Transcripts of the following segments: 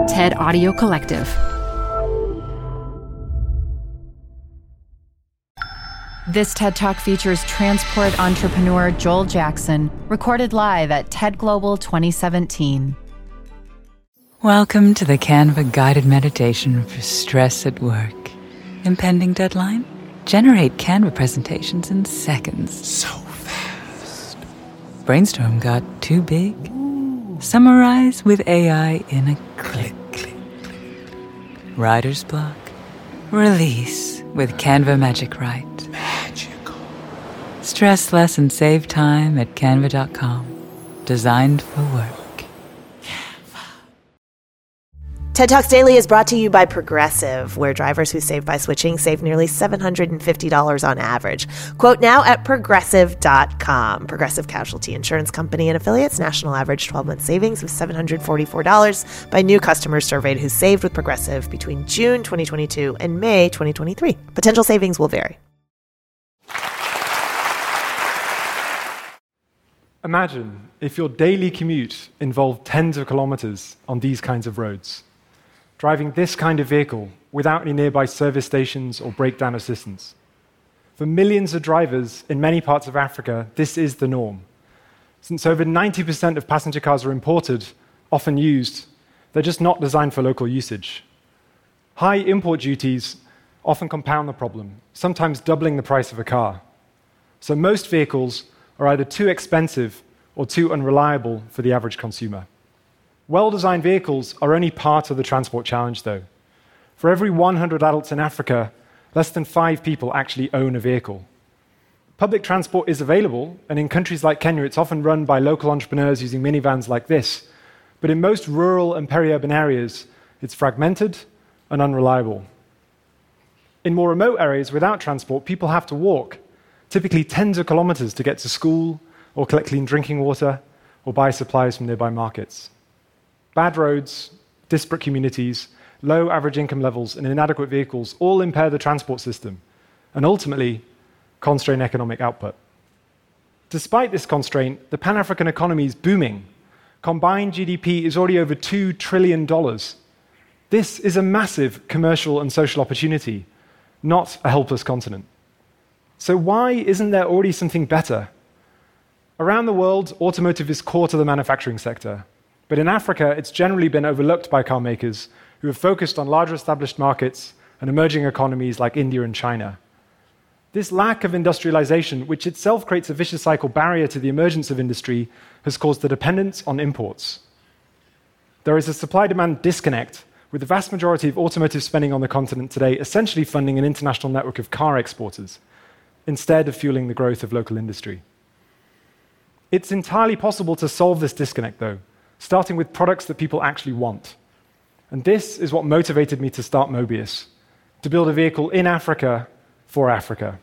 TED Audio Collective. This TED Talk features transport entrepreneur Joel Jackson, recorded live at TED Global 2017. Welcome to the Canva guided meditation for stress at work. Impending deadline? Generate Canva presentations in seconds. So fast. Brainstorm got too big? Summarize with AI in a click. Writer's block? Release with Canva Magic Write. Magical. Stress less and save time at canva.com. Designed for work. TED Talks Daily is brought to you by Progressive, where drivers who save by switching save nearly $750 on average. Quote now at Progressive.com. Progressive Casualty Insurance Company and Affiliates. National average 12-month savings of $744 by new customers surveyed who saved with Progressive between June 2022 and May 2023. Potential savings will vary. Imagine if your daily commute involved tens of kilometers on these kinds of roads. Driving this kind of vehicle without any nearby service stations or breakdown assistance. For millions of drivers in many parts of Africa, this is the norm. Since over 90% of passenger cars are imported, often used, they're just not designed for local usage. High import duties often compound the problem, sometimes doubling the price of a car. So most vehicles are either too expensive or too unreliable for the average consumer. Well-designed vehicles are only part of the transport challenge, though. For every 100 adults in Africa, less than 5 people actually own a vehicle. Public transport is available, and in countries like Kenya, it's often run by local entrepreneurs using minivans like this. But in most rural and peri-urban areas, it's fragmented and unreliable. In more remote areas without transport, people have to walk, typically tens of kilometers to get to school, or collect clean drinking water, or buy supplies from nearby markets. Bad roads, disparate communities, low average income levels, and inadequate vehicles all impair the transport system and ultimately constrain economic output. Despite this constraint, the Pan-African economy is booming. Combined GDP is already over $2 trillion. This is a massive commercial and social opportunity, not a helpless continent. So why isn't there already something better? Around the world, automotive is core to the manufacturing sector. But in Africa, it's generally been overlooked by car makers who have focused on larger established markets and emerging economies like India and China. This lack of industrialization, which itself creates a vicious cycle barrier to the emergence of industry, has caused the dependence on imports. There is a supply-demand disconnect, with the vast majority of automotive spending on the continent today essentially funding an international network of car exporters, instead of fueling the growth of local industry. It's entirely possible to solve this disconnect, though, starting with products that people actually want. And this is what motivated me to start Mobius, to build a vehicle in Africa for Africa.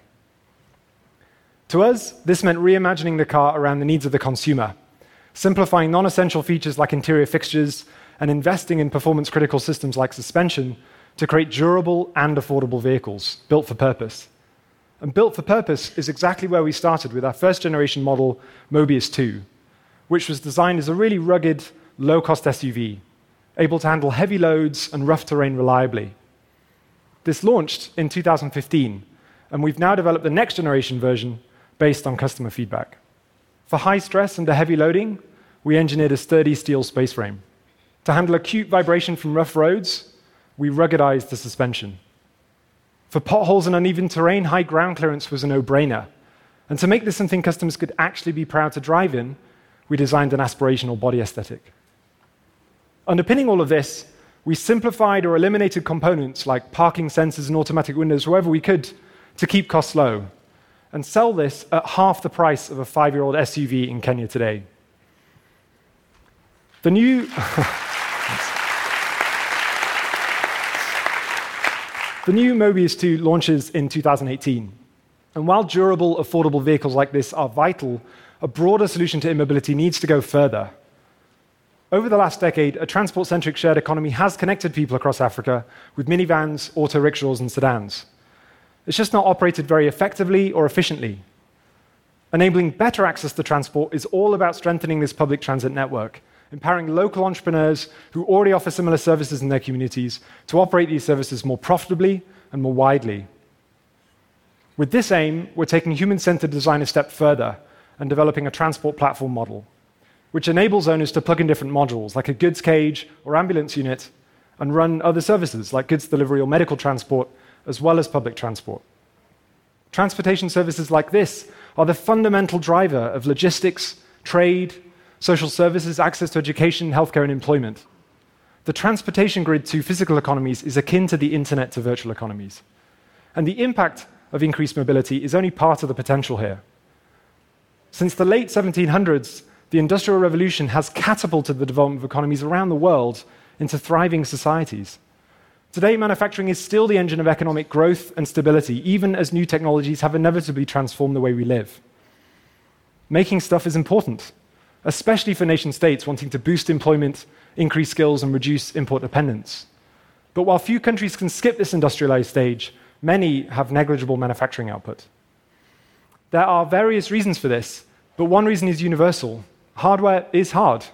To us, this meant reimagining the car around the needs of the consumer, simplifying non-essential features like interior fixtures, and investing in performance-critical systems like suspension to create durable and affordable vehicles built for purpose. And built for purpose is exactly where we started with our first-generation model, Mobius 2, which was designed as a really rugged, low-cost SUV, able to handle heavy loads and rough terrain reliably. This launched in 2015, and we've now developed the next-generation version based on customer feedback. For high stress and heavy loading, we engineered a sturdy steel space frame. To handle acute vibration from rough roads, we ruggedized the suspension. For potholes and uneven terrain, high ground clearance was a no-brainer. And to make this something customers could actually be proud to drive in, we designed an aspirational body aesthetic. Underpinning all of this, we simplified or eliminated components like parking sensors and automatic windows wherever we could to keep costs low, and sell this at half the price of a 5-year-old SUV in Kenya today. The new Mobius 2 launches in 2018. And while durable, affordable vehicles like this are vital, a broader solution to immobility needs to go further. Over the last decade, a transport-centric shared economy has connected people across Africa with minivans, auto rickshaws, and sedans. It's just not operated very effectively or efficiently. Enabling better access to transport is all about strengthening this public transit network, empowering local entrepreneurs who already offer similar services in their communities to operate these services more profitably and more widely. With this aim, we're taking human-centered design a step further and developing a transport platform model, which enables owners to plug in different modules, like a goods cage or ambulance unit, and run other services, like goods delivery or medical transport, as well as public transport. Transportation services like this are the fundamental driver of logistics, trade, social services, access to education, healthcare, and employment. The transportation grid to physical economies is akin to the internet to virtual economies. And the impact of increased mobility is only part of the potential here. Since the late 1700s, the Industrial Revolution has catapulted the development of economies around the world into thriving societies. Today, manufacturing is still the engine of economic growth and stability, even as new technologies have inevitably transformed the way we live. Making stuff is important, especially for nation-states wanting to boost employment, increase skills, and reduce import dependence. But while few countries can skip this industrialized stage, many have negligible manufacturing output. There are various reasons for this, but one reason is universal. Hardware is hard.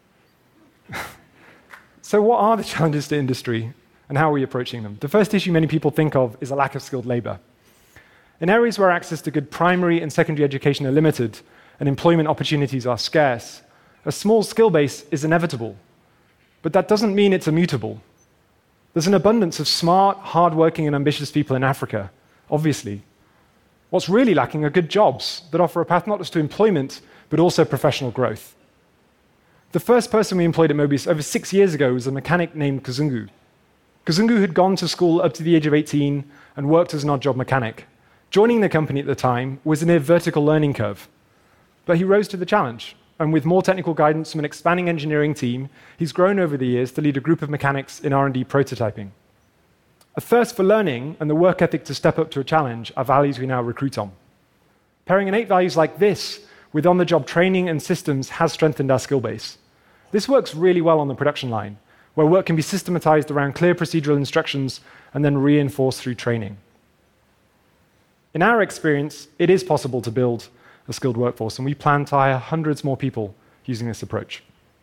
So what are the challenges to industry, and how are we approaching them? The first issue many people think of is a lack of skilled labor. In areas where access to good primary and secondary education are limited and employment opportunities are scarce, a small skill base is inevitable. But that doesn't mean it's immutable. There's an abundance of smart, hard-working, and ambitious people in Africa, obviously. What's really lacking are good jobs that offer a path not just to employment, but also professional growth. The first person we employed at Mobius over 6 years ago was a mechanic named Kazungu. Kazungu had gone to school up to the age of 18 and worked as an odd-job mechanic. Joining the company at the time was a near vertical learning curve. But he rose to the challenge, and with more technical guidance from an expanding engineering team, he's grown over the years to lead a group of mechanics in R&D prototyping. A thirst for learning and the work ethic to step up to a challenge are values we now recruit on. Pairing innate values like this with on-the-job training and systems has strengthened our skill base. This works really well on the production line, where work can be systematized around clear procedural instructions and then reinforced through training. In our experience, it is possible to build a skilled workforce, and we plan to hire hundreds more people using this approach.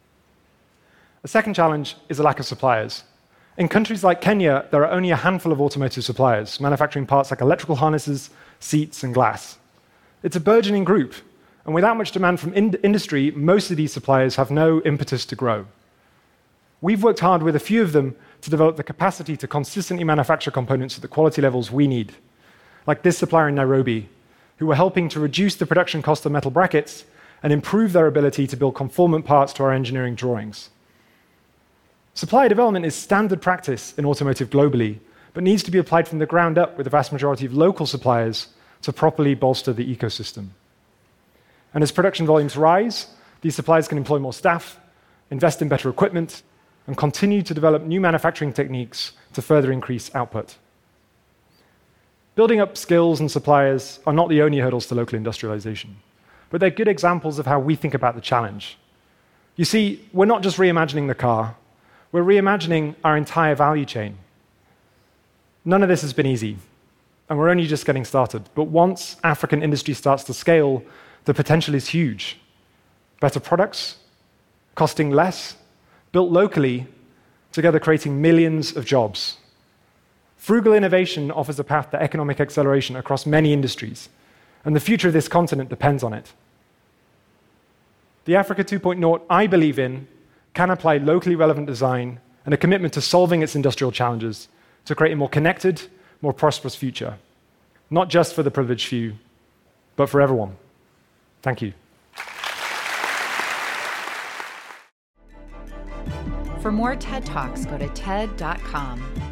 A second challenge is a lack of suppliers. In countries like Kenya, there are only a handful of automotive suppliers, manufacturing parts like electrical harnesses, seats, and glass. It's a burgeoning group, and without much demand from industry, most of these suppliers have no impetus to grow. We've worked hard with a few of them to develop the capacity to consistently manufacture components at the quality levels we need, like this supplier in Nairobi, who are helping to reduce the production cost of metal brackets and improve their ability to build conformant parts to our engineering drawings. Supplier development is standard practice in automotive globally, but needs to be applied from the ground up with the vast majority of local suppliers to properly bolster the ecosystem. And as production volumes rise, these suppliers can employ more staff, invest in better equipment, and continue to develop new manufacturing techniques to further increase output. Building up skills and suppliers are not the only hurdles to local industrialization, but they're good examples of how we think about the challenge. You see, we're not just reimagining the car, we're reimagining our entire value chain. None of this has been easy, and we're only just getting started. But once African industry starts to scale, the potential is huge. Better products, costing less, built locally, together creating millions of jobs. Frugal innovation offers a path to economic acceleration across many industries, and the future of this continent depends on it. The Africa 2.0 I believe in can apply locally relevant design and a commitment to solving its industrial challenges to create a more connected, more prosperous future, not just for the privileged few, but for everyone. Thank you. For more TED Talks, go to TED.com.